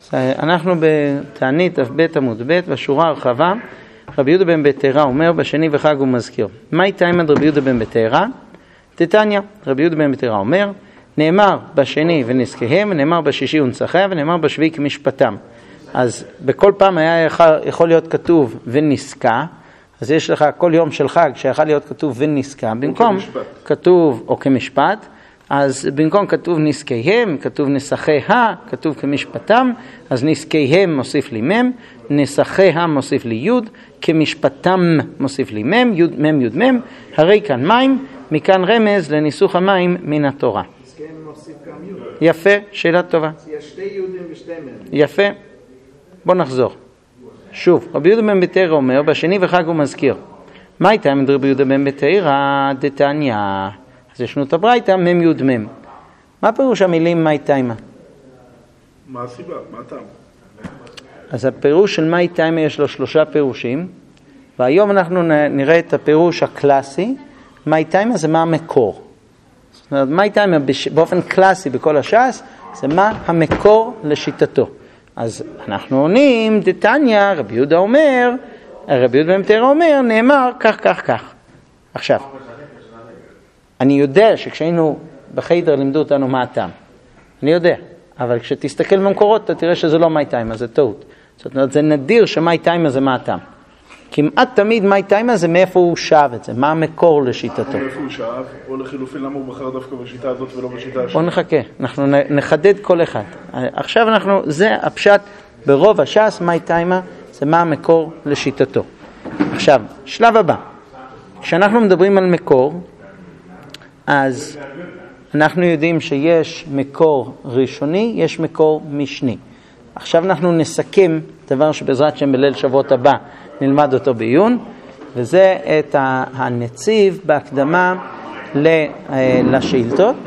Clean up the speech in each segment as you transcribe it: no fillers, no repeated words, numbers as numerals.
אנחנו בתענית ב' עמוד ב' בשורה הרחבה. רבי יהודה בן בתרא אומר בשני וחג הוא מזכיר. מה איתיים עד רבי יהודה בן בתרא? תתניא, רבי יהודה בן בתרא אומר, נאמר בשני ונזקיהם, נאמר בשישי ונצחיה, ונאמר בשביעי כמשפטם. אז בכל פעם היה יכול להיות כתוב ונזקה, אז יש לך כל יום של חג שיכול להיות כתוב ונזקה, במקום כתוב או כמשפט, אז במקום כתוב נזקיהם, כתוב נסחיה, כתוב כמשפטם, אז נזקיהם מוסיף לי מם, נסחיה מוסיף לי יוד, כמשפטם מוסיף לי מם, יוד מם יוד מם, הרי כאן מים, מכאן רמז לניסוך המים מן התורה. נזקיהם מוסיף גם יוד. יפה, שאלה טובה. יש שתי יהודים ושתי מם. יפה. בוא נחזור. שוב, רבי יהודה בן בתרא אומר, בשני וחג הוא מזכיר. מה הייתה עם רבי יהודה בן בתרא? דתניא. אז ישנו את הברייתא, מם יוד מם. מה פירוש המילים מה הייתה? מה הסיבה? מה הטעם? אז הפירוש של מה הייתה יש לו 3 פירושים, והיום אנחנו נראה את הפירוש הקלאסי. מה הייתה זה מה המקור. זאת אומרת, מה הייתה באופן קלאסי בכל הש"ס, זה מה המקור לשיטתו. אז אנחנו עונים, דתניא, רבי יהודה אומר, רבי יהודה בן בתרא אומר, נאמר כך, כך, כך. עכשיו, אני יודע שכשהיינו בחיידר לימדו אותנו מה הטעם. אני יודע, אבל כשתסתכל במקורות אתה תראה שזה לא מה הייתה, זה טעות. זאת אומרת, זה נדיר שמה הייתה זה מה הטעם. כמעט תמיד מה הייתה זה מאיפה הוא שאב את זה, מה המקור לשיטתו. מאיפה הוא שאב, או לחילופין למה הוא בחר דווקא בשיטה הזאת ולא בשיטה השנייה? בוא נחכה, אנחנו נחדד כל אחד. עכשיו זה הפשט ברוב הש"ס, מה הייתה זה מה המקור לשיטתו. עכשיו, שלב הבא. כשאנחנו מדברים על מקור, אז אנחנו יודעים שיש מקור ראשוני, יש מקור משני. עכשיו אנחנו נסכם דבר שבעזרת שם בליל שבועות הבא נלמד אותו בעיון, וזה את הנציב בהקדמה לשאילתות.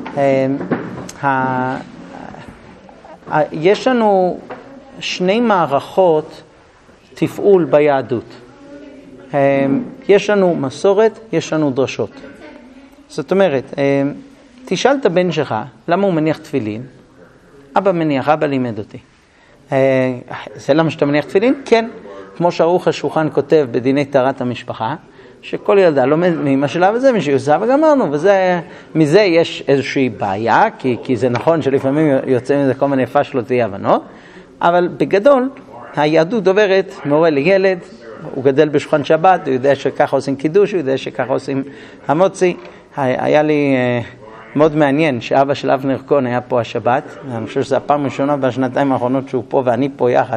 יש לנו 2 מערכות תפעול ביהדות. יש לנו מסורת, יש לנו דרשות. זאת אומרת, תשאל את הבן שלך, למה הוא מניח תפילין? אבא מניח, אבא לימד אותי. זה למה שאתה מניח תפילין? כן. כמו שערוך השולחן כותב בדיני טהרת המשפחה, שכל ילדה לומד מאמא שלה וזה משיוסה וגמרנו, מזה יש איזושהי בעיה, כי זה נכון שלפעמים יוצא מזה כל מיני פשלות ואי הבנות, אבל בגדול היהדות דוברת מורה לילד, הוא גדל בשולחן שבת, הוא יודע שככה עושים קידוש, הוא יודע שככה עושים המוצי. היה לי מאוד מעניין שאבא של אבנר כהן היה פה השבת, אני חושב שזו הפעם הראשונה בשנתיים האחרונות שהוא פה ואני פה יחד,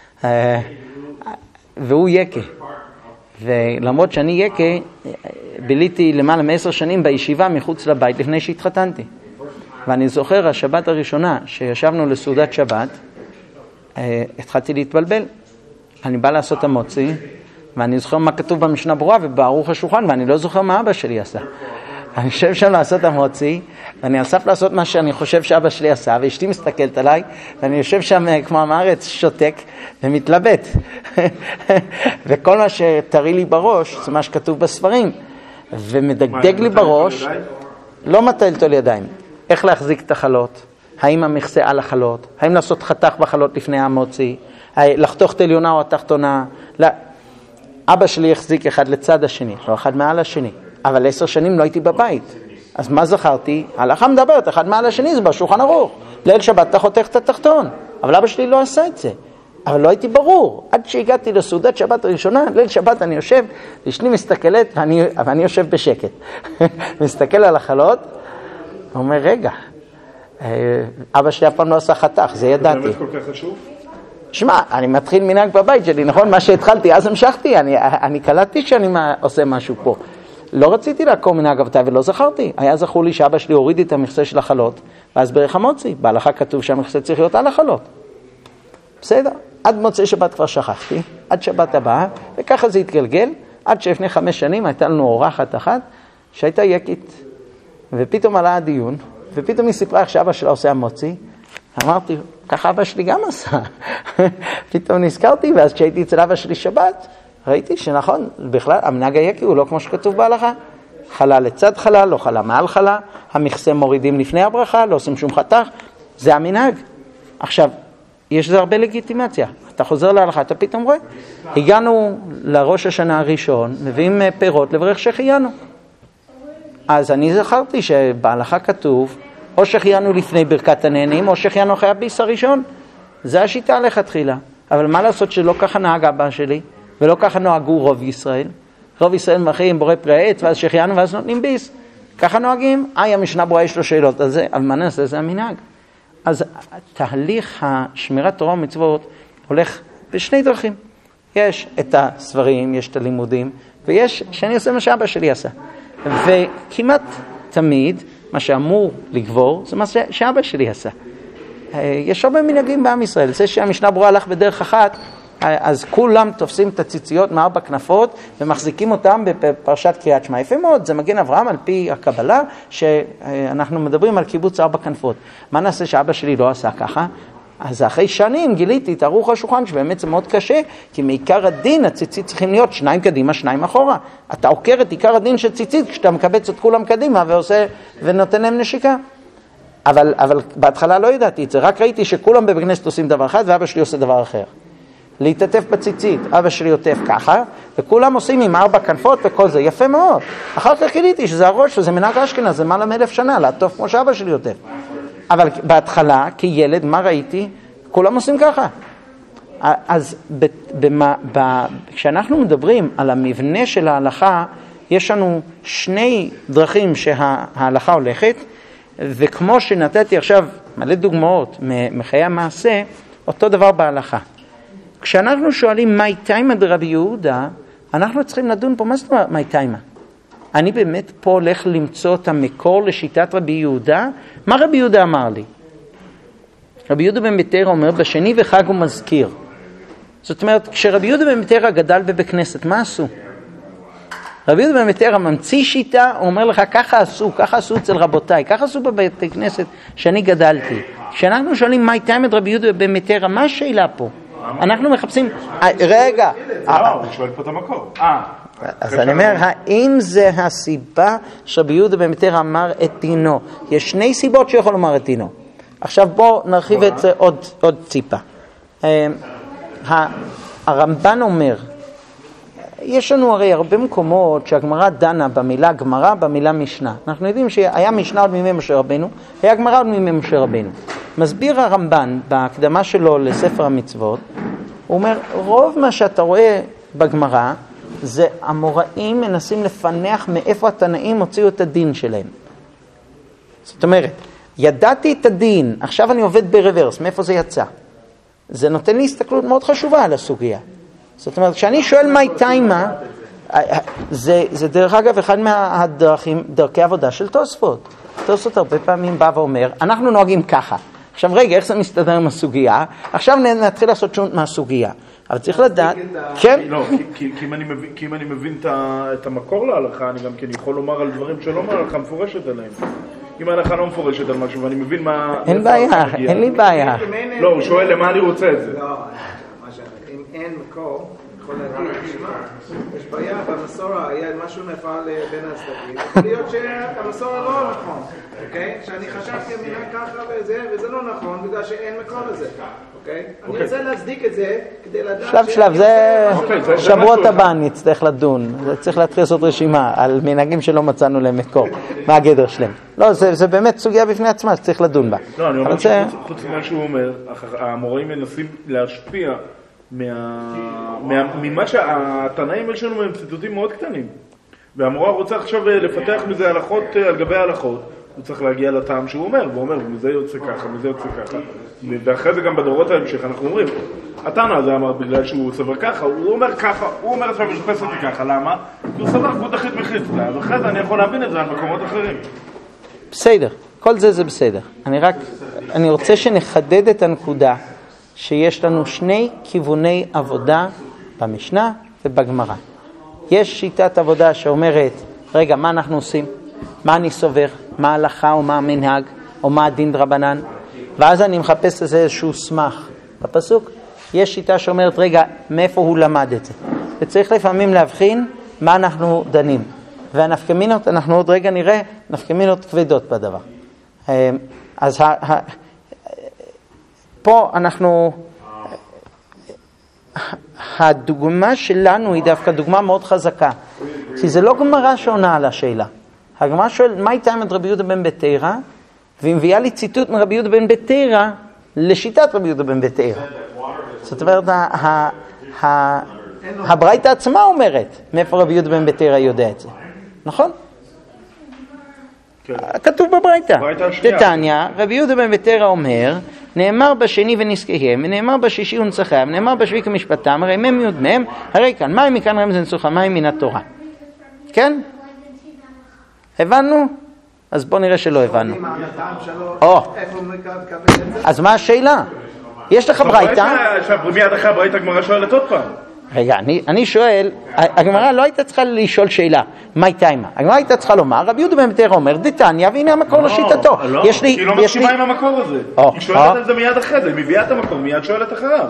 והוא יקה. ולמרות שאני יקה, ביליתי למעלה מ10 שנים בישיבה מחוץ לבית לפני שהתחתנתי. ואני זוכר השבת הראשונה שישבנו לסעודת שבת, התחלתי להתבלבל. אני בא לעשות המוצי, ואני זוכר מה כתוב במשנה ברורה ובערוך השולחן, ואני לא זוכר מה אבא שלי עשה. אני חושב שם לעשות המוצי, ואני אסף לעשות מה שאני חושב שאבא שלי עשה, ואשתי מסתכלת עליי, ואני יושב שם כמו המארץ שותק ומתלבט. וכל מה שתרי לי בראש, זה מה שכתוב בספרים, ומדגדג לי בראש, לא מטל אותו לידיים. איך להחזיק את החלות? האם המכסה על החלות? האם לעשות חתך בחלות לפני המוצי? לחתוך את העליונה או התחתונה? לא. אבא שלי החזיק אחד לצד השני, לא אחד מעל השני. אבל 10 שנים לא הייתי בבית. אז מה זכרתי? ההלכה מדברת, אחד מעל השני זה בשולחן ערוך. ליל שבת אתה חותך את התחתון. אבל אבא שלי לא עשה את זה. אבל לא הייתי ברור. עד שהגעתי לסעודת שבת הראשונה, ליל שבת אני יושב, אשתי מסתכלת ואני יושב בשקט. מסתכל על החלות, אומר, רגע, אבא שלי אף פעם לא עשה חתך, זה ידעתי. זה באמת כל כך חשוב? שמע, אני מתחיל מנהג בבית שלי, נכון? מה שהתחלתי, אז המשכתי, אני קלטתי שאני עושה משהו פה. לא רציתי לעקור מנהג אבותיי ולא זכרתי. היה זכור לי שאבא שלי הוריד את המכסה של החלות, ואז ברך המוצי, בהלכה כתוב שהמכסה צריך להיות על החלות. בסדר, עד מוצאי שבת כבר שכחתי, עד שבת הבאה, וככה זה התגלגל, עד שלפני 5 שנים הייתה לנו אורחת אחת, שהייתה יקית, ופתאום עלה הדיון, ופתאום היא סיפרה איך שאבא שלה עושה המוצי, אמרתי, ככה אבא שלי גם עשה. פתאום נזכרתי, ואז כשהייתי אצל אבא שלי שבת, ראיתי שנכון, בכלל, המנהג היקי הוא לא כמו שכתוב בהלכה. חלה לצד חלה, לא חלה מעל חלה, המכסה מורידים לפני הברכה, לא עושים שום חתך, זה המנהג. עכשיו, יש לזה הרבה לגיטימציה. אתה חוזר להלכה, אתה פתאום רואה. הגענו לראש השנה הראשון, מביאים פירות לברך שהחיינו. אז אני זכרתי שבהלכה כתוב, או שהחיינו לפני ברכת הנהנים, או שהחיינו אחרי הביס הראשון. זה השיטה לכתחילה. אבל מה לעשות שלא ככה נהג אבא שלי, ולא ככה נוהגו רוב ישראל? רוב ישראל מברכים בורא פרי העץ, ואז שהחיינו ואז נותנים ביס. ככה נוהגים? המשנה ברורה יש לו שאלות על זה, אבל מה נעשה? זה המנהג. אז תהליך השמירת תורה ומצוות הולך בשני דרכים. יש את הספרים, יש את הלימודים, ויש שאני עושה מה שאבא שלי עשה. וכמעט תמיד מה שאמור לגבור זה מה שאבא שלי עשה. יש הרבה מנהגים בעם ישראל. זה שהמשנה ברורה הלך בדרך אחת, אז כולם תופסים את הציציות מארבע כנפות ומחזיקים אותם בפרשת קריאת שמע. יפה מאוד, זה מגן אברהם על פי הקבלה שאנחנו מדברים על קיבוץ ארבע כנפות. מה נעשה שאבא שלי לא עשה ככה? אז אחרי שנים גיליתי את ערוך השולחן שבאמת זה מאוד קשה, כי מעיקר הדין הציצית צריכים להיות 2 קדימה 2 אחורה. אתה עוקר את עיקר הדין של ציצית כשאתה מקבץ את כולם קדימה ועושה ונותן להם נשיקה. אבל בהתחלה לא ידעתי את זה, רק ראיתי שכולם בבית כנסת עושים דבר אחד ואבא שלי עושה דבר אחר. להתעטף בציצית, אבא שלי עוטף ככה, וכולם עושים עם 4 כנפות וכל זה, יפה מאוד. אחר כך גיליתי שזה הראש, שזה מנהג אשכנז, זה מעלה מ1000 שנה, לעטוף כמו שאבא שלי עוטף. אבל בהתחלה, כילד, מה ראיתי? כולם עושים ככה. אז כשאנחנו מדברים על המבנה של ההלכה, יש לנו 2 דרכים שההלכה הולכת, וכמו שנתתי עכשיו מלא דוגמאות מחיי המעשה, אותו דבר בהלכה. כשאנחנו שואלים מהי תימא דרבי יהודה, אנחנו צריכים לדון פה, מה זאת אומרת מהי תימא? אני באמת פה הולך למצוא את המקור לשיטת רבי יהודה? מה רבי יהודה אמר לי? רבי יהודה בן ביתרא אומר, בשני וחג הוא מזכיר. זאת אומרת, כשרבי יהודה בן ביתרא גדל בבית כנסת, מה עשו? רבי יהודה בן ביתרא ממציא שיטה, הוא אומר לך, ככה עשו אצל רבותיי, ככה עשו בבית כנסת שאני גדלתי. כשאנחנו שואלים מהי תימא דרבי יהודה בן ביתרא, מה השאלה פה? אנחנו מחפשים... רגע. הוא שואל פה את המקור. אז אני אומר, האם זה הסיבה שרבי יהודה בן ביתרא אמר את דינו? יש 2 סיבות שיכול לומר את דינו. עכשיו בואו נרחיב את זה עוד ציפה. הרמב"ן אומר, יש לנו הרי הרבה מקומות שהגמרא דנה במילה גמרא, במילה משנה. אנחנו יודעים שהיה משנה עוד מימי משה רבנו, היה גמרא עוד מימי משה רבנו. מסביר הרמב"ן בהקדמה שלו לספר המצוות, הוא אומר, רוב מה שאתה רואה בגמרא, זה המוראים מנסים לפנח מאיפה התנאים הוציאו את הדין שלהם. זאת אומרת, ידעתי את הדין, עכשיו אני עובד ברוורס, מאיפה זה יצא? זה נותן לי הסתכלות מאוד חשובה על הסוגיה. זאת אומרת, כשאני שואל מהי תימא, זה דרך אגב אחד דרכי עבודה של תוספות. תוספות הרבה פעמים בא ואומר, אנחנו נוהגים ככה. עכשיו רגע, איך זה מסתדר עם הסוגיה? עכשיו נתחיל לעשות שונות מהסוגיה. אבל צריך לדעת, כן? לא, כי אם אני מבין את המקור להלכה, אני גם כן יכול לומר על דברים שלא מהלכה מפורשת עליהם. אם ההלכה לא מפורשת על משהו, ואני מבין מה... אין בעיה, אין לי בעיה. לא, הוא שואל למה אני רוצה את זה. לא, אם אין מקור, יכול להגיד, יש בעיה במסורה, היה משהו נפל בין הצדדים, יכול להיות שהמסורה לא נכון, אוקיי? שאני חשבתי המנהג ככה וזה לא נכון, בגלל שאין מקור לזה, אוקיי? אני רוצה להצדיק את זה כדי לדעת... שלב, זה שבועות הבא נצטרך לדון, צריך להתחיל לעשות רשימה על מנהגים שלא מצאנו להם מקור, מה הגדר שלהם. לא, זה באמת סוגיה בפני עצמה, שצריך לדון בה. לא, אני אומר שחוץ ממה שהוא אומר, המוראים מנסים להשפיע ממה שהתנאים יש לנו הם ציטוטים מאוד קטנים, והמורה רוצה עכשיו לפתח מזה הלכות על גבי הלכות, הוא צריך להגיע לטעם שהוא אומר, והוא אומר, מזה יוצא ככה, מזה יוצא ככה, ואחרי זה גם בדורות ההמשך אנחנו אומרים, התנא הזה אמר בגלל שהוא סבר ככה, הוא אומר ככה, הוא אומר עכשיו משפס אותי ככה, למה? כי הוא סבר כמו דחית מחליט, ואחרי זה אני יכול להבין את זה על מקומות אחרים. בסדר, כל זה בסדר. אני רוצה שנחדד את הנקודה, שיש לנו 2 כיווני עבודה במשנה ובגמרא. יש שיטת עבודה שאומרת, רגע, מה אנחנו עושים? מה אני סובר? מה ההלכה או מה המנהג או מה הדין דרבנן? ואז אני מחפש איזשהו סמך בפסוק. יש שיטה שאומרת, רגע, מאיפה הוא למד את זה? וצריך לפעמים להבחין מה אנחנו דנים. והנפקמינות, אנחנו עוד רגע נראה, נפקמינות כבדות בדבר. אז פה אנחנו, הדוגמה שלנו היא דווקא דוגמה מאוד חזקה, כי זה לא גמרא שעונה על השאלה. הגמרא שואל, מה הייתה עם רבי יהודה בן בתרא? והיא מביאה לי ציטוט מרבי יהודה בן בתרא לשיטת רבי יהודה בן בתרא. זאת אומרת, הברייתא עצמה אומרת, מאיפה רבי יהודה בן בתרא יודע את זה. נכון? כתוב בברייתא. תתניא, רבי יהודה בן בתרא אומר, נאמר בשני ונזכיהם, ונאמר בשישי ונצחם, ונאמר בשביעי כמשפטם, הרי מם יוד מם, הרי כאן מים מכאן רמז ניסוך המים מן התורה. כן? הבנו? אז בוא נראה שלא הבנו. אז מה השאלה? יש לך ברייתא? מיד אחרי הברייתא הגמרא שואלת עוד פעם. רגע, אני שואל, הגמרא לא הייתה צריכה לשאול שאלה, מה הייתה עימה? הגמרא הייתה צריכה לומר, רבי יהודה בן בתרא אומר, דתניא, והנה המקור לשיטתו. לא, היא לא מסכימה עם המקור הזה. היא שואלת על זה מיד אחרי זה, היא מביאה את המקור, מיד שואלת אחריו.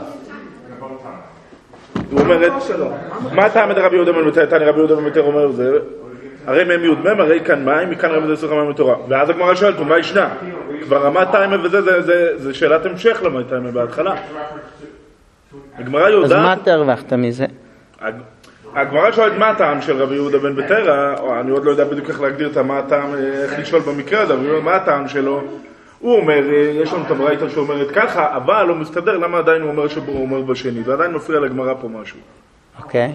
הוא אומרת, מה אתה עמד רבי יהודה בן בתרא? תניא רבי יהודה בן בתרא אומר זה, הרי מם יוד מם, הרי כאן מים, מכאן רמז ניסוך המים מתורה. ואז הגמרא שואלת, מה ישנה? כבר רמת טיימה וזה, זה שאלת המשך למה טיימה בהתחלה. הגמרא יודעת... אז מה אתה הרווחת מזה? הגמרא שואלת מה הטעם של רבי יהודה בן בתרא, או אני עוד לא יודע בדיוק איך להגדיר את מה הטעם, איך לשאול במקרה הזה, אבל מה הטעם שלו? הוא אומר, יש לנו את הברייתא שאומרת ככה, אבל הוא מסתדר, למה עדיין הוא אומר שבו הוא אומר בשני? זה עדיין מפריע לגמרא פה משהו. אוקיי.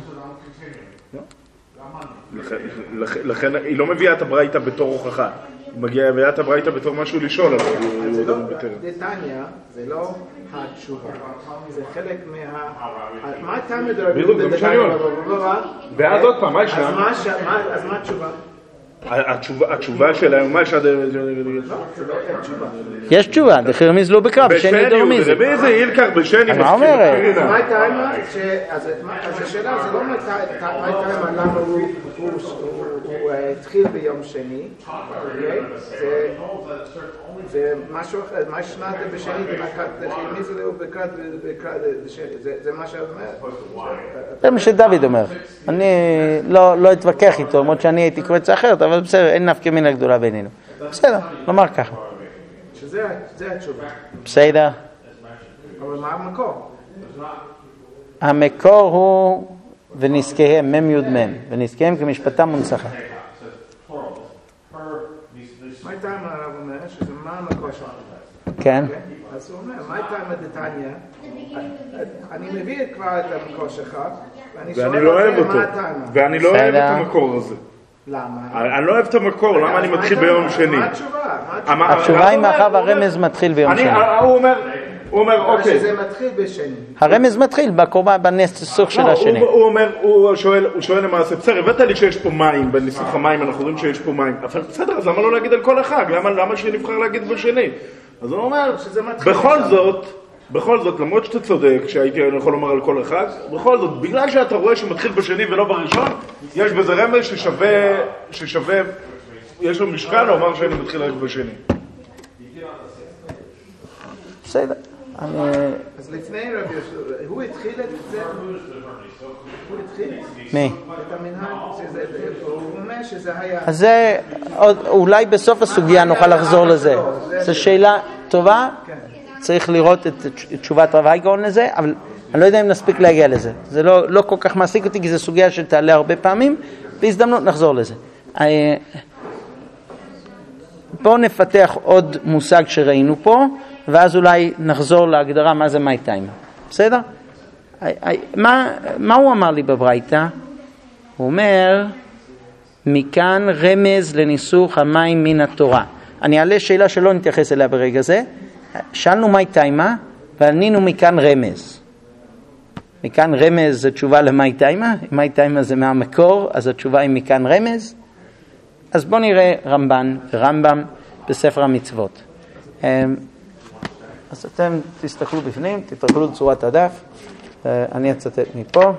לכן היא לא מביאה את הברייתא בתור הוכחה, היא מביאה את הברייתא בתור משהו לשאול על רבי יהודה בן בתרא. דתניא זה לא התשובה, זה חלק מה אתה מדבר? בדיוק, זה מה שאני אומר. ואז עוד פעם, מה ישנה? אז מה התשובה? התשובה שלהם, מה ישנה? יש תשובה, דחיר מזלו בקרב, בשני דורמיזם. באיזה אילקר בשני מה אומרת? מה טיימה? אז השאלה זה לא מה טיימה, למה הוא התחיל ביום שני, זה משהו אחר, מה שנת בשני, דחיר מזלו בקרב, זה מה שאת אומרת? זה מה שדוד אומר. אני לא אתווכח איתו, למרות שאני הייתי קורא את זה אחרת, אבל בסדר, אין נפקא מינה גדולה בינינו. בסדר, נאמר ככה. שזה התשובה. בסדר. אבל מה המקור? המקור הוא ונזכיהם, מם יוד מם, ונזכיהם כמשפטם ונצחם. מה הייתה עם הרב אומר? שזה מה המקור שלנו? כן. אז הוא אומר, מה הייתה עם הדתניא? אני מביא כבר את המקור שלך, ואני לא אוהב אותו. ואני לא אוהב את המקור הזה. למה? אני לא אוהב את המקור, למה אני מתחיל ביום שני? מה התשובה? התשובה היא מאחר הרמז מתחיל ביום שני. הוא אומר, אוקיי. שזה מתחיל בשני. הרמז מתחיל בקורבן בניסוך של השני. הוא שואל למעשה, בסדר, הבאת לי שיש פה מים, בניסוך המים אנחנו רואים שיש פה מים. אבל בסדר, אז למה לא להגיד על כל החג? למה שנבחר להגיד בשני? אז הוא אומר, בכל זאת, למרות שאתה צודק, שהייתי יכול לומר על כל החג, בכל זאת, בגלל שאתה רואה שמתחיל בשני ולא בראשון, יש בזה רמז ששווה, יש לו משקל לומר שאני מתחיל רק בשני. בסדר. אז לפני רבי יהושע, הוא התחיל את זה? הוא התחיל? מי? את המנהג, הוא אומר שזה היה... אז זה, אולי בסוף הסוגיה נוכל לחזור לזה. זו שאלה טובה, צריך לראות את תשובת רב הייגאון לזה, אבל אני לא יודע אם נספיק להגיע לזה. זה לא כל כך מעסיק אותי, כי זו סוגיה שתעלה הרבה פעמים, בהזדמנות נחזור לזה. בואו נפתח עוד מושג שראינו פה, ואז אולי נחזור להגדרה מה זה מי טיימה. בסדר? מה הוא אמר לי בברייתא? הוא אומר, מכאן רמז לניסוך המים מן התורה. אני אעלה שאלה שלא נתייחס אליה ברגע זה. שאלנו מי טיימה, וענינו מכאן רמז. מכאן רמז זה תשובה למי טיימה. אם מי טיימה זה מהמקור, אז התשובה היא מכאן רמז. אז בואו נראה רמב"ם בספר המצוות. אז אתם תסתכלו בפנים, תתרגלו צורת הדף, אני אצטט מפה.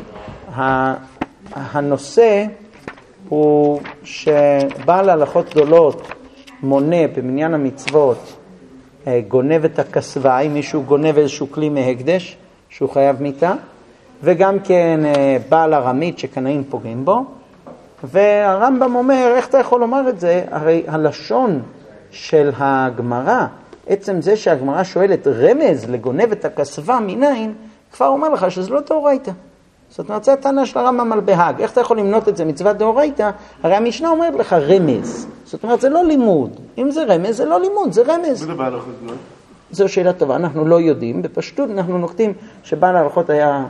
הנושא הוא שבעל הלכות גדולות מונה במניין המצוות, גונב את הכסווי, מישהו גונב איזשהו כלי מהקדש שהוא חייב מיתה, וגם כן בעל ארמית שקנאים פוגעים בו, והרמב"ם אומר, איך אתה יכול לומר את זה? הרי הלשון של הגמרא עצם זה שהגמרא שואלת רמז לגונב את הכסבה מניין, כבר אומר לך שזה לא דאורייתא. זאת אומרת, זה הטענה של הרמב"ם על בהאג. איך אתה יכול למנות את זה מצוות דאורייתא? הרי המשנה אומרת לך רמז. זאת אומרת, זה לא לימוד. אם זה רמז, זה לא לימוד, זה רמז. מי זה בעל הלכות? זו שאלה טובה, אנחנו לא יודעים. בפשטות אנחנו נוקטים שבעל ההלכות היה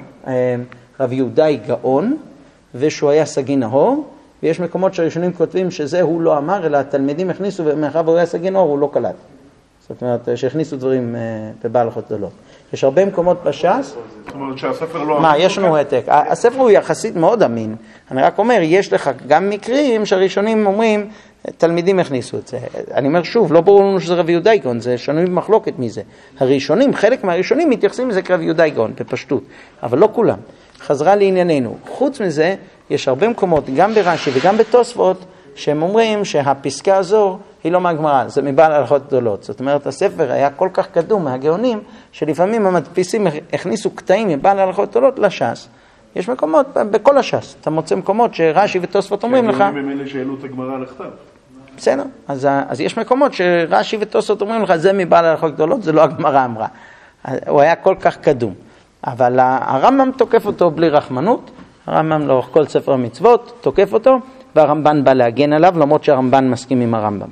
רב יהודאי גאון, ושהוא היה סגי נהור, ויש מקומות שהראשונים כותבים שזה הוא לא אמר, אלא התלמידים הכניסו, ומאחר והוא היה סגי נהור, הוא לא קלט. זאת אומרת, שהכניסו דברים בבעל ההלכות גדולות. יש הרבה מקומות בש"ס. זאת אומרת שהספר לא... מה, יש לנו העתק. הספר הוא יחסית מאוד אמין. אני רק אומר, יש לך גם מקרים שהראשונים אומרים, תלמידים הכניסו את זה. אני אומר שוב, לא ברור לנו שזה רב יהודאי גאון, זה שנוי במחלוקת מזה. הראשונים, חלק מהראשונים מתייחסים לזה כרב יהודאי גאון, בפשטות. אבל לא כולם. חזרה לענייננו. חוץ מזה, יש הרבה מקומות, גם ברש"י וגם בתוספות, שהם אומרים שהפסקה הזו היא לא מהגמרא, זה מבעל הלכות גדולות. זאת אומרת, הספר היה כל כך קדום מהגאונים, שלפעמים המדפיסים הכניסו קטעים מבעל הלכות גדולות לש"ס. יש מקומות, בכל הש"ס, אתה מוצא מקומות שרש"י ותוספות אומרים לך... שהגאונים הם אלה שהעלו את הגמרא לכתב. בסדר, אז יש מקומות שרש"י ותוספות אומרים לך, זה מבעל הלכות גדולות, זה לא הגמרא אמרה. הוא היה כל כך קדום. אבל הרמב"ם תוקף אותו בלי רחמנות, הרמב"ם לאורך כל ספר המצוות תוקף אותו, והרמב"ן בא להגן עליו, למרות שהרמב"ן מסכים עם הרמב"ם.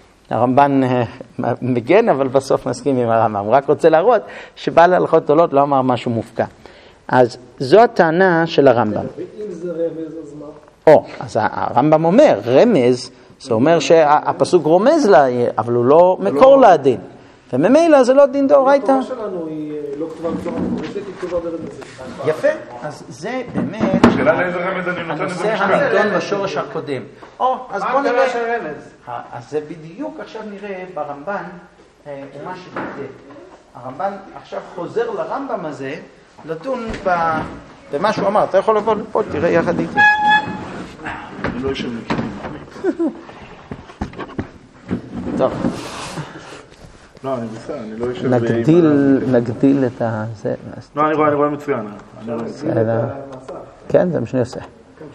הרמב"ן מגן, אבל בסוף מסכים עם הרמב"ם. הוא רק רוצה להראות שבעל הלכות גדולות לא אמר משהו מופקע. אז זו הטענה של הרמב"ם. ואם זה רמז, אז מה? אז הרמב"ם אומר, רמז, זה אומר שהפסוק רומז לה, אבל הוא לא מקור לדין. וממילא זה לא דין דאורייתא. התורה שלנו היא לא כתובה בצורה מפורשת, היא כתובה ברמז. יפה, אז זה באמת שאלה לאיזה רמז אני נותן את זה הנושא משקל. הנדון בשורש הקודם. אז מה בוא הגדרה נראה. של רמז? אז זה בדיוק עכשיו נראה ברמב"ן, מה שתקדם. הרמב"ן עכשיו חוזר לרמב"ם הזה לדון במה שהוא אמר. אתה יכול לבוא לפה, תראה יחד איתי. אני לא יושב מכירים. טוב. לא, אני בסדר, אני לא יושב... נגדיל את זה. לא, אני רואה מצוין. כן, זה מה שאני עושה.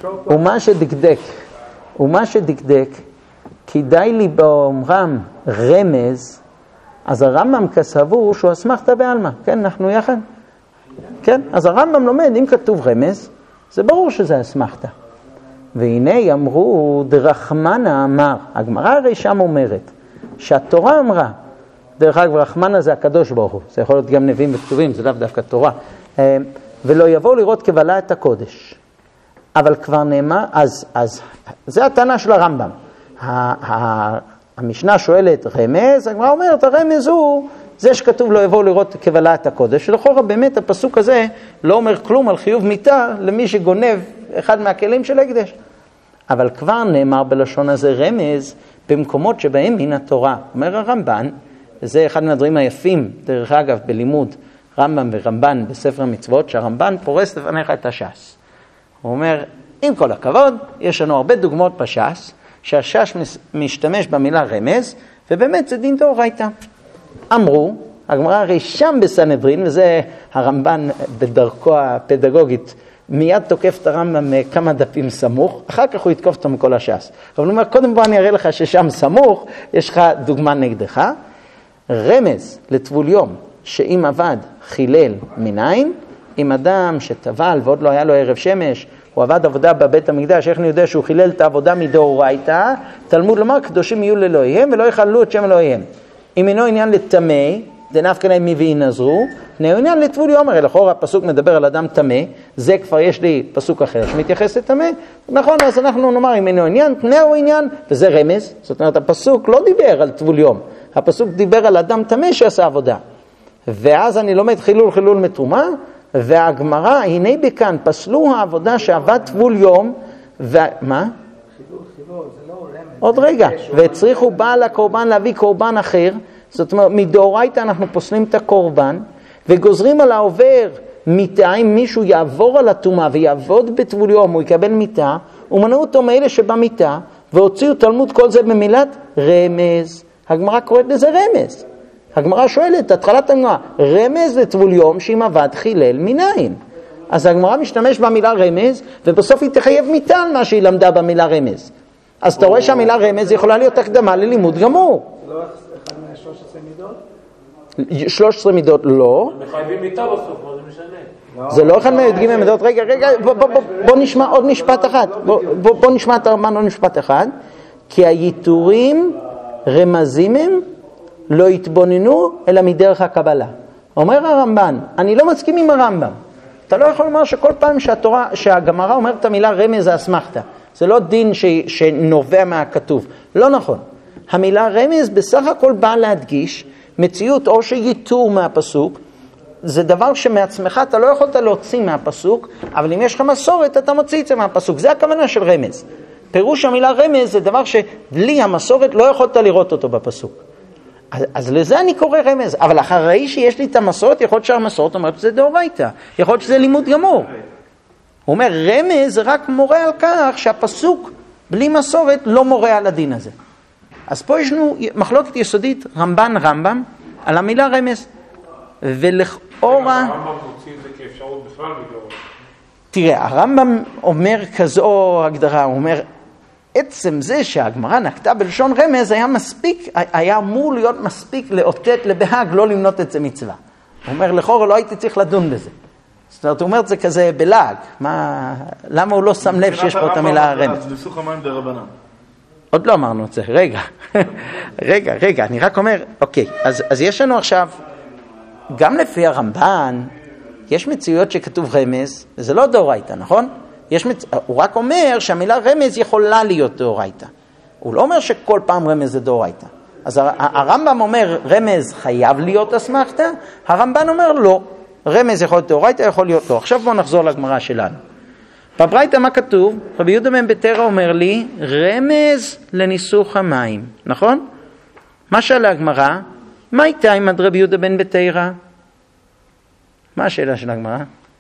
ומה שדקדק, כדאי לי באומרם רמז, אז הרמב"ם כסבור שהוא אסמכתא בעלמא. כן, אנחנו יחד? כן, אז הרמב"ם לומד, אם כתוב רמז, זה ברור שזה אסמכתא. והנה אמרו, דרחמנה אמר, הגמרא הרי שם אומרת, שהתורה אמרה, דרך אגב, רחמנה זה הקדוש ברוך הוא, זה יכול להיות גם נביאים וכתובים, זה לאו דווקא תורה, ולא יבואו לראות כבלה את הקודש. אבל כבר נאמר, אז זה הטענה של הרמב"ם. המשנה שואלת רמז, הגמרא אומרת, הרמז הוא זה שכתוב לא יבואו לראות כבלה את הקודש, שלכאורה באמת הפסוק הזה לא אומר כלום על חיוב מיתה למי שגונב אחד מהכלים של הקדש. אבל כבר נאמר בלשון הזה רמז במקומות שבהם מן התורה. אומר הרמב"ן, וזה אחד מהדברים היפים, דרך אגב, בלימוד רמב"ם ורמב"ן בספר המצוות, שהרמב"ן פורס לפניך את הש"ס. הוא אומר, עם כל הכבוד, יש לנו הרבה דוגמאות בש"ס, שהש"ס משתמש במילה רמז, ובאמת זה דין דאורייתא. אמרו, הגמרא הרי שם בסנהדרין, וזה הרמב"ן בדרכו הפדגוגית, מיד תוקף את הרמב"ם כמה דפים סמוך, אחר כך הוא יתקוף אותו מכל הש"ס. אבל הוא אומר, קודם בוא אני אראה לך ששם סמוך, יש לך דוגמה נגדך. רמז לטבול יום, שאם עבד חילל מניין, אם אדם שטבל ועוד לא היה לו ערב שמש, הוא עבד עבודה בבית המקדש, איך אני יודע שהוא חילל את העבודה מדאורייתא? תלמוד לומר, קדושים יהיו לאלוהיהם ולא יחללו את שם אלוהיהם. אם אינו עניין לטמא, דנפקא להם מי וינזרו, אינו עניין לטבול יום, הרי לכאורה הפסוק מדבר על אדם טמא, זה כבר יש לי פסוק אחר שמתייחס לטמא, נכון, אז אנחנו נאמר אם אינו עניין, טמא הוא עניין, וזה רמז, זאת אומרת הפסוק לא דיבר על טבול יום, הפסוק דיבר על אדם טמא שעשה עבודה, ואז אני לומד חילול מתרומה, והגמרא, הנה בכאן, פסלו העבודה שעבד טבול יום, ומה? חילול, זה לא רמז. עוד רגע, והצריכו בעל הקורבן להביא קורבן אחר, זאת אומרת, מדאורייתא אנחנו פוסלים את הקורבן, וגוזרים על העובר מיתה, אם מישהו יעבור על הטומאה ויעבוד בטבול יום, הוא יקבל מיתה, ומנעו אותו מאלה שבמיתה, והוציאו תלמוד כל זה במילת רמז. הגמרא קוראת לזה רמז. הגמרא שואלת, התחלת הגמרא, רמז לטבול יום שאם עבד חילל מניין. אז הגמרא משתמש במילה רמז, ובסוף היא תחייב מיתה על מה שהיא למדה במילה רמז. אז אתה רואה שהמילה רמז יכולה להיות הקדמה ללימוד גמור. זה לא אחד מה-13 מידות? 13 מידות לא. מחייבים מיטה בסוף, מה זה משנה? זה לא אחד מהי"ג מידות. רגע, בוא נשמע עוד משפט אחד. בוא נשמע את הרמב"ן עוד משפט אחד. כי היתורים רמזים הם לא יתבוננו אלא מדרך הקבלה. אומר הרמב"ן, אני לא מסכים עם הרמב"ם. אתה לא יכול לומר שכל פעם שהגמרא אומרת את המילה רמז זה אסמכתה. זה לא דין שנובע מהכתוב. לא נכון. המילה רמז בסך הכל באה להדגיש מציאות או שיתור מהפסוק. זה דבר שמעצמך אתה לא יכולת להוציא מהפסוק, אבל אם יש לך מסורת אתה מוציא את זה מהפסוק. זה הכוונה של רמז. פירוש המילה רמז זה דבר שבלי המסורת לא יכולת לראות אותו בפסוק. אז לזה אני קורא רמז, אבל אחרי שיש לי את המסורת, יכול להיות שהמסורת אומרת שזה דאורייתא, יכול להיות שזה לימוד גמור. הוא אומר, רמז זה רק מורה על כך שהפסוק בלי מסורת לא מורה על הדין הזה. אז פה יש לנו מחלוקת יסודית, רמב"ם על המילה רמז. ולכאורה... הרמב"ם מוציא את זה כאפשרות בכלל מדאורייתא. תראה, הרמב"ם אומר כזו הגדרה, הוא אומר, עצם זה שהגמרא נקטה בלשון רמז היה מספיק, היה אמור להיות מספיק לאותת לבהג, לא למנות את זה מצווה. הוא אומר, לכאורה לא הייתי צריך לדון בזה. זאת אומרת, הוא אומר את זה כזה בלעג. למה הוא לא שם לב שיש פה את המילה רמז? אז ניסוך המים דרבנן. עוד לא אמרנו את זה, רגע, אני רק אומר, אוקיי, אז יש לנו עכשיו, גם לפי הרמב"ן, יש מציאויות שכתוב רמז, וזה לא דאורייתא, נכון? הוא רק אומר שהמילה רמז יכולה להיות דאורייתא. הוא לא אומר שכל פעם רמז זה דאורייתא. אז הרמב"ם אומר רמז חייב להיות אסמכתא, הרמב"ן אומר לא, רמז יכול להיות דאורייתא, יכול להיות לא. עכשיו בואו נחזור לגמרא שלנו. בברייתא מה כתוב? רבי יהודה בן בתרא אומר לי, רמז לניסוך המים, נכון? מה שאלה הגמרא? מה הייתה עם רבי יהודה בן בתרא? מה השאלה של הגמרא?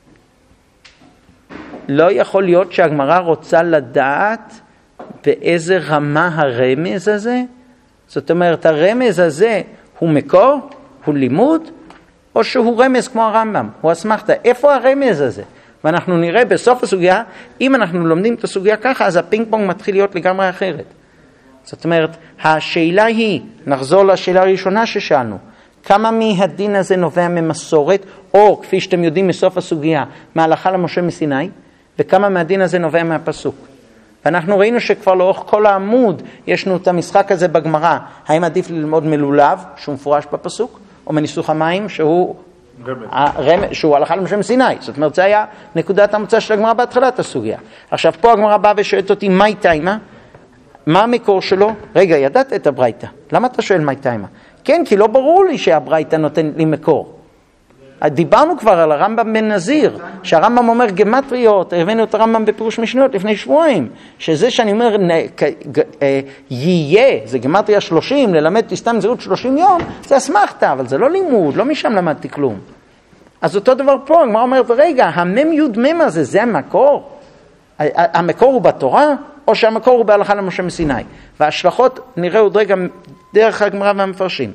לא יכול להיות שהגמרא רוצה לדעת באיזה רמה הרמז הזה? זאת אומרת, הרמז הזה הוא מקור, הוא לימוד, או שהוא רמז כמו הרמב"ם, הוא אסמכתא. איפה הרמז הזה? ואנחנו נראה בסוף הסוגיה, אם אנחנו לומדים את הסוגיה ככה, אז הפינג פונג מתחיל להיות לגמרי אחרת. זאת אומרת, השאלה היא, נחזור לשאלה הראשונה ששאלנו, כמה מהדין הזה נובע ממסורת, או כפי שאתם יודעים מסוף הסוגיה, מההלכה למשה מסיני, וכמה מהדין הזה נובע מהפסוק. ואנחנו ראינו שכבר לאורך כל העמוד יש לנו את המשחק הזה בגמרא, האם עדיף ללמוד מלולב, שהוא מפורש בפסוק, או מניסוך המים, שהוא הלכה למשה מסיני. זאת אומרת, זה היה נקודת המוצא של הגמרא בהתחלת הסוגיה. עכשיו, פה הגמרא באה ושואלת אותי, מה איתיימה? מה המקור שלו? רגע, ידעת את הברייתא. למה אתה שואל מה איתיימה? כן, כי לא ברור לי שהברייתא נותן לי מקור. דיברנו כבר על הרמב"ם בן נזיר, שהרמב"ם אומר גמטריות, הבאנו את הרמב"ם בפירוש משניות לפני שבועיים, שזה שאני אומר יהיה, זה גמטריה 30, ללמד תסתם זהות 30 יום, זה אסמכתא, אבל זה לא לימוד, לא משם למדתי כלום. אז אותו דבר פה, הגמרא אומרת, רגע, המם יוד מם הזה, זה המקור? המקור הוא בתורה, או שהמקור הוא בהלכה למשה מסיני? וההשלכות נראה עוד רגע דרך הגמרא והמפרשים.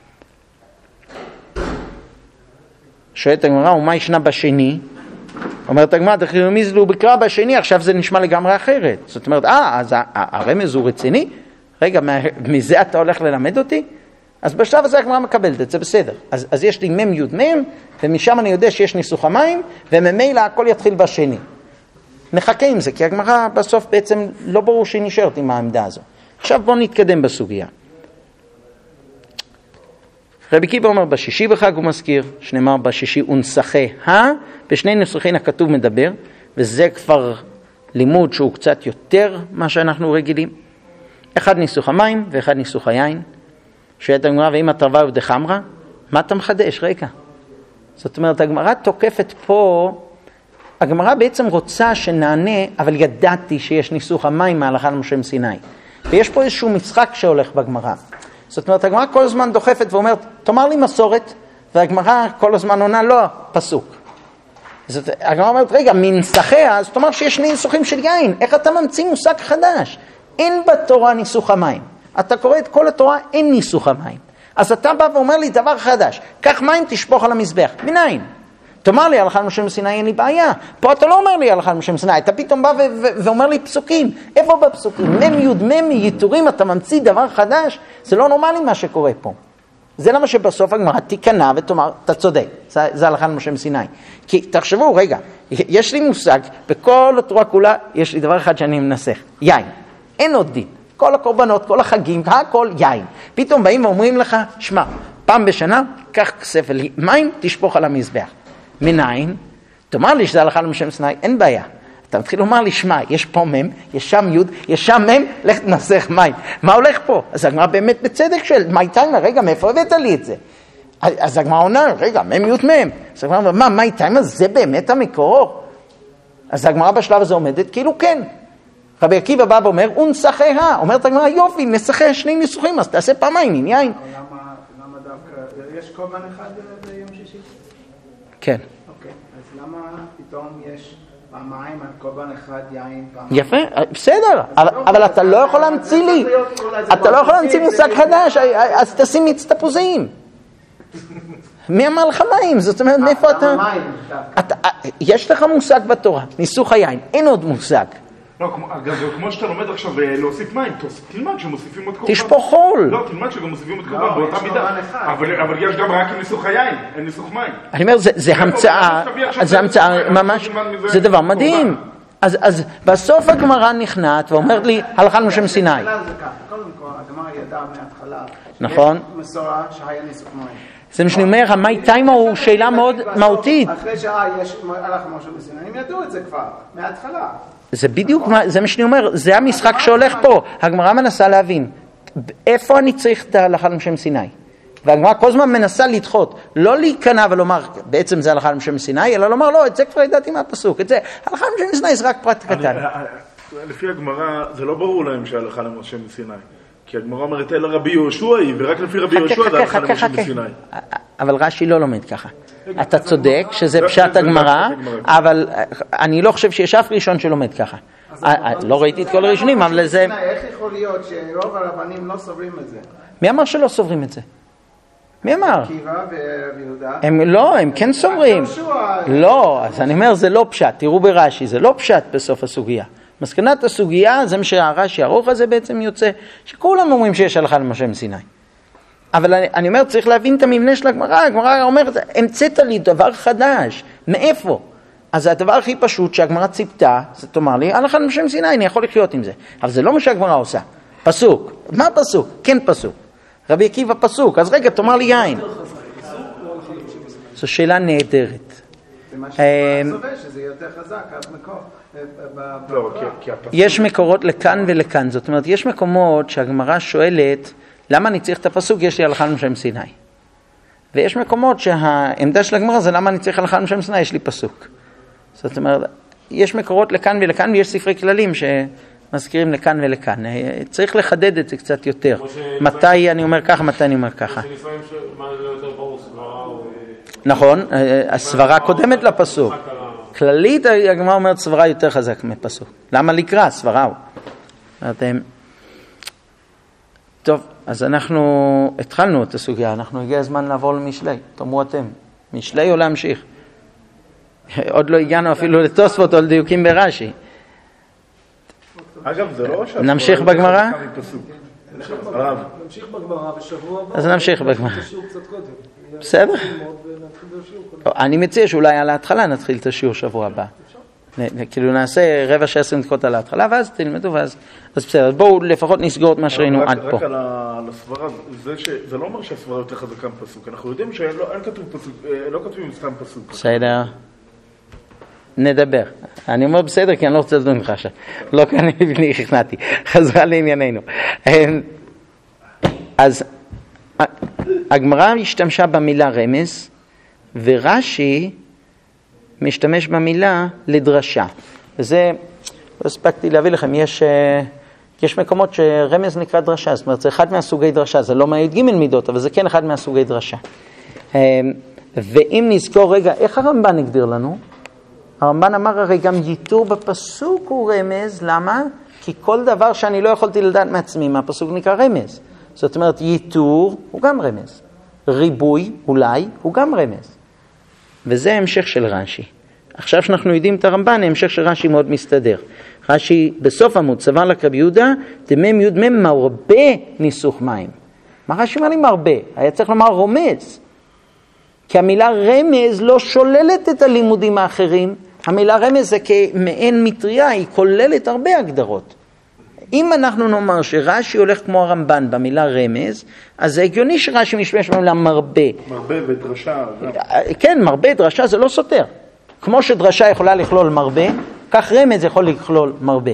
שואלת הגמרא, ומה ישנה בשני? אומרת הגמרא, דחירמיזלו בקרא בשני, עכשיו זה נשמע לגמרי אחרת. זאת אומרת, אז הרמז הוא רציני? רגע, מזה אתה הולך ללמד אותי? אז בשלב הזה הגמרא מקבלת את זה, בסדר. אז יש לי מם יוד מם, ומשם אני יודע שיש ניסוך המים, וממילא הכל יתחיל בשני. נחכה עם זה, כי הגמרא בסוף בעצם לא ברור שהיא נשארת עם העמדה הזו. עכשיו בואו נתקדם בסוגיה. רבי קיבא אומר בשישי בחג הוא מזכיר, שנאמר בשישי ונסחי בשני נסחין הכתוב מדבר, וזה כבר לימוד שהוא קצת יותר מה שאנחנו רגילים. אחד ניסוך המים ואחד ניסוך היין. שואלת הגמרא, ואם התרווה ודחמרה, מה אתה מחדש? רגע. זאת אומרת, הגמרא תוקפת פה, הגמרא בעצם רוצה שנענה, אבל ידעתי שיש ניסוך המים מההלכה למשה מסיני. ויש פה איזשהו משחק שהולך בגמרא. זאת אומרת, הגמרא כל הזמן דוחפת ואומרת, תאמר לי מסורת, והגמרא כל הזמן עונה, לא, פסוק. זאת, הגמרא אומרת, רגע, מנסחיה, אז תאמר שיש שני ניסוחים של יין, איך אתה ממציא מושג חדש? אין בתורה ניסוך המים. אתה קורא את כל התורה, אין ניסוך המים. אז אתה בא ואומר לי דבר חדש, קח מים תשפוך על המזבח. מניין? תאמר לי, הלכה למשה מסיני אין לי בעיה. פה אתה לא אומר לי הלכה למשה מסיני, אתה פתאום בא ואומר לי פסוקים. איפה בפסוקים? מם יוד מם יתורים, אתה ממציא דבר חדש? זה לא נורמלי מה שקורה פה. זה למה שבסוף הגמרא תיכנע ותאמר, אתה צודק, זה הלכה למשה מסיני. כי תחשבו, רגע, יש לי מושג, בכל התורה כולה יש לי דבר אחד שאני מנסח, יין. אין עוד דין. כל הקורבנות, כל החגים, הכל יין. פתאום באים ואומרים לך, שמע, פעם בשנה, קח ספל מים, תשפוך על המזבח. מניין? תאמר לי שזה הלכה למשה מסיני, אין בעיה. אתה מתחיל לומר לי, שמע, יש פה מם, יש שם יוד, יש שם מם, לך תנסח מים. מה הולך פה? אז הגמרא באמת בצדק של מי טיימר, רגע, מאיפה הבאת לי את זה? אז הגמרא עונה, רגע, מם יוד מם. אז הגמרא אומר, מה, מי טיימר, זה באמת המקור? אז הגמרא בשלב הזה עומדת, כאילו כן. רבי עקיבא בא ואומר, ונסחיה, אומרת הגמרא, יופי, נסחיה שני ניסוחים, אז תעשה פעמיים עם יין. למה דווקא, יש קורבן אחד ביום שישי? כן. אוקיי, אז למה פתאום יש פעמיים על קורבן אחד יין פעמיים? יפה, בסדר, אבל אתה לא יכול להמציא לי, אתה לא יכול להמציא מושג חדש, אז תשים מיץ תפוזים. מי אמר לך מים? זאת אומרת, מאיפה אתה... יש לך מושג בתורה, ניסוך היין, אין עוד מושג. לא, אגב, כמו שאתה לומד עכשיו להוסיף מים, תלמד שמוסיפים עוד קורבן. תשפוך חול. לא, תלמד שגם מוסיפים עוד קורבן באותה מידה. אבל יש גם רק עם ניסוך היין, אין ניסוך מים. אני אומר, זה המצאה, זה המצאה ממש, זה דבר מדהים. אז בסוף הגמרא נכנעת ואומרת לי, הלכה למשה מסיני. קודם כל, הגמרא ידעה מההתחלה. נכון. מסורה שהיה ניסוך מים. זה מה שאני אומר, המי טיימה הוא שאלה מאוד מהותית. אחרי שיש הלכה למשה מסיני, הם ידעו את זה כבר, מההתחלה. זה בדיוק, זה מה שאני אומר, זה המשחק שהולך פה. הגמרא מנסה להבין, איפה אני צריך את ההלכה למשה מסיני? והגמרא כל הזמן מנסה לדחות, לא להיכנע ולומר, בעצם זה הלכה למשה מסיני, אלא לומר, לא, את זה כבר ידעתי מהפסוק, את זה, הלכה למשה מסיני זה רק פרט קטן. לפי הגמרא, זה לא ברור להם שההלכה למשה מסיני. כי הגמרא אומרת, אלא רבי יהושע היא, ורק לפי רבי יהושע זה הלכה למשה מסיני. אבל רש"י לא לומד ככה. אתה צודק שזה פשט הגמרא, אבל אני לא חושב שיש אף ראשון שלומד ככה. לא ראיתי את כל הראשונים, אבל זה... איך יכול להיות שרוב הרבנים לא סוברים את זה? מי אמר שלא סוברים את זה? מי אמר? עקיבא ורבי יהודה. לא, הם כן סוברים. לא, אז אני אומר, זה לא פשט. תראו ברש"י, זה לא פשט בסוף הסוגיה. מסקנת הסוגיה, זה מה שהרש"י הארוך הזה בעצם יוצא, שכולם אומרים שיש הלכה למשה מסיני. אבל אני אומר, צריך להבין את המבנה של הגמרא. הגמרא אומרת, המצאת לי דבר חדש. מאיפה? אז הדבר הכי פשוט שהגמרא ציפתה, זה תאמר לי, הלכה למשה מסיני, אני יכול לחיות עם זה. אבל זה לא מה שהגמרא עושה. פסוק. מה פסוק? כן פסוק. רבי עקיבא פסוק. אז רגע, תאמר לי יין. זו שאלה נהדרת. זה מה שסובר, שזה יותר חזק, המקור. יש מקורות לכאן ולכאן. זאת אומרת, יש מקומות שהגמרא שואלת, למה אני צריך את הפסוק? יש לי הלכה למשה מסיני. ויש מקומות שהעמדה של הגמרא זה למה אני צריך הלכה למשה מסיני, יש לי פסוק. זאת אומרת, יש מקורות לכאן ולכאן, ויש ספרי כללים שמזכירים לכאן ולכאן. צריך לחדד את זה קצת יותר. מתי אני אומר ככה, מתי אני אומר ככה. נכון, הסברה קודמת לפסוק. כללית הגמרא אומרת סברה יותר חזק מפסוק. למה לקרוא? סברה הוא. טוב, אז אנחנו התחלנו את הסוגיה, אנחנו הגיע הזמן לעבור למשלי. תאמרו אתם, משלי או להמשיך? עוד לא הגענו אפילו לתוספות או לדיוקים ברש"י. אגב, זה לא שאתה... נמשיך בגמרא? נמשיך בגמרא בשבוע הבא. אז נמשיך בגמרא. בסדר? אני מציע שאולי על ההתחלה נתחיל את השיעור שבוע הבא. כאילו נעשה רבע 16 דקות על ההתחלה, ואז תלמדו, ואז בסדר. בואו לפחות נסגור את מה שראינו עד פה. רק על הסברה, זה לא אומר שהסברה יותר חזקה מפסוק. אנחנו יודעים שאין כתוב פסוק, לא כתובים סתם פסוק. בסדר. נדבר. אני אומר בסדר, כי אני לא רוצה לדון לך עכשיו. לא כאן אני הכנעתי. חזרה לענייננו. אז הגמרא השתמשה במילה רמז, ורש"י משתמש במילה לדרשה. וזה, לא הספקתי להביא לכם, יש מקומות שרמז נקרא דרשה, זאת אומרת, זה אחד מהסוגי דרשה, זה לא מהי"ג מידות, אבל זה כן אחד מהסוגי דרשה. ואם נזכור רגע, איך הרמב"ן הגדיר לנו? הרמב"ן אמר הרי גם ייתור בפסוק הוא רמז, למה? כי כל דבר שאני לא יכולתי לדעת מעצמי, מהפסוק נקרא רמז. זאת אומרת, ייתור הוא גם רמז. ריבוי, אולי, הוא גם רמז. וזה המשך של רש"י. עכשיו שאנחנו יודעים את הרמב"ן, המשך של רש"י מאוד מסתדר. רש"י בסוף עמוד סבר לרבי יהודה, דמם יוד מם מרבה ניסוך מים. מה רש"י אומר לי מרבה? היה צריך לומר רומז. כי המילה רמז לא שוללת את הלימודים האחרים. המילה רמז זה כמעין מטריה, היא כוללת הרבה הגדרות. אם אנחנו נאמר שרש"י הולך כמו הרמב"ן במילה רמז, אז זה הגיוני שרש"י משתמש במילה מרבה. מרבה ודרשה. כן, מרבה, דרשה זה לא סותר. כמו שדרשה יכולה לכלול מרבה, כך רמז יכול לכלול מרבה.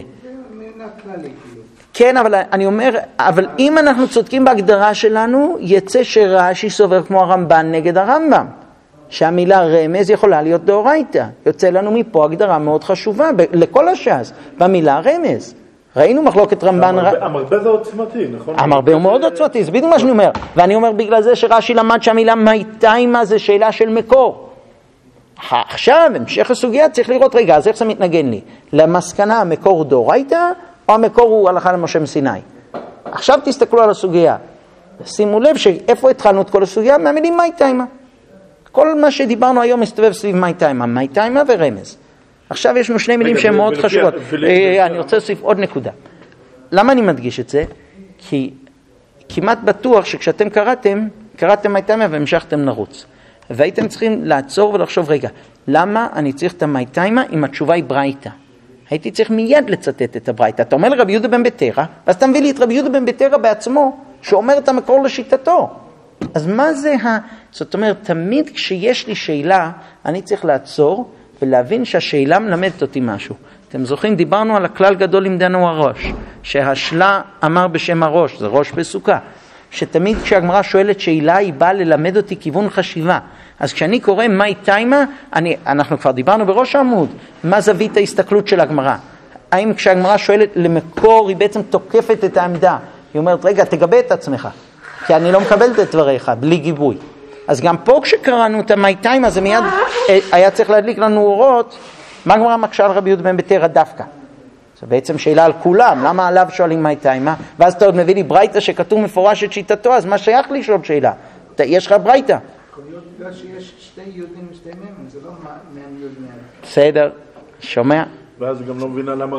כן, אבל אני אומר, אבל אם אנחנו צודקים בהגדרה שלנו, יצא שרש"י סובר כמו הרמב"ן נגד הרמב"ם. שהמילה רמז יכולה להיות דאורייתא. יוצא לנו מפה הגדרה מאוד חשובה לכל הש"ס, במילה רמז. ראינו מחלוקת רמב"ן... המרבה זה עוצמתי, נכון? המרבה הוא מאוד עוצמתי, זה בדיוק מה שאני אומר. ואני אומר בגלל זה שרש"י למד שהמילה מייתיימה זה שאלה של מקור. עכשיו, המשך הסוגיה, צריך לראות רגע, אז איך זה מתנגן לי? למסקנה המקור דאורייתא, או המקור הוא הלכה למשה מסיני? עכשיו תסתכלו על הסוגיה. שימו לב שאיפה התחלנו את כל הסוגיה? מהמילים מייתיימה. כל מה שדיברנו היום מסתובב סביב מייתיימה, מייתיימה ורמז. עכשיו יש לנו שני מילים שהן מאוד חשובות. אני רוצה להוסיף עוד נקודה. למה אני מדגיש את זה? כי כמעט בטוח שכשאתם קראתם מייתיימה והמשכתם לרוץ. והייתם צריכים לעצור ולחשוב, רגע, למה אני צריך את המייתיימה אם התשובה היא ברייתא? הייתי צריך מיד לצטט את הברייתא. אתה אומר לרבי יהודה בן בתרא, ואז אתה מביא לי את רבי יהודה בן בתרא בעצמו, שאומר את המקור לשיטתו. אז מה זה זאת אומרת, תמיד כשיש לי שאלה, אני צריך לעצור ולהבין שהשאלה מלמדת אותי משהו. אתם זוכרים, דיברנו על הכלל גדול למדנו הראש, שהשלה אמר בשם הראש, זה ראש בסוכה. שתמיד כשהגמרא שואלת שאלה, היא באה ללמד אותי כיוון חשיבה. אז כשאני קורא מייתיימה, אנחנו כבר דיברנו בראש העמוד, מה זווית ההסתכלות של הגמרא? האם כשהגמרא שואלת למקור, היא בעצם תוקפת את העמדה. היא אומרת, רגע, תגבה את עצמך, כי אני לא מקבלת את דבריך, בלי גיבוי. אז גם פה כשקראנו את המייתיימה, זה מיד היה צריך להדליק לנו אורות, מה הגמרא מקשה על רבי יהודה בן בתרא דווקא? זה בעצם שאלה על כולם, למה עליו שואלים מייתיימה? ואז אתה עוד מביא לי ברייתא שכתוב מפורש את שיטתו, אז מה שייך לי לשאול שאלה? יש לך ברייתא? יכול להיות בגלל שיש שתי יהודים ושתי מ"ם, זה לא מ"ם יהוד מ"ם. בסדר, שומע? ואז גם לא מבינה למה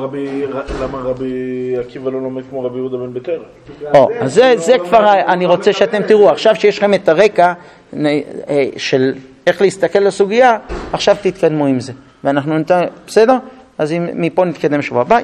רבי עקיבא לא לומד כמו רבי יהודה בן בתרא. אז זה כבר, אני רוצה שאתם תראו, עכשיו שיש לכם את הרקע של איך להסתכל לסוגיה, עכשיו תתקדמו עם זה. ואנחנו בסדר? אז מפה נתקדם שבוע הבא.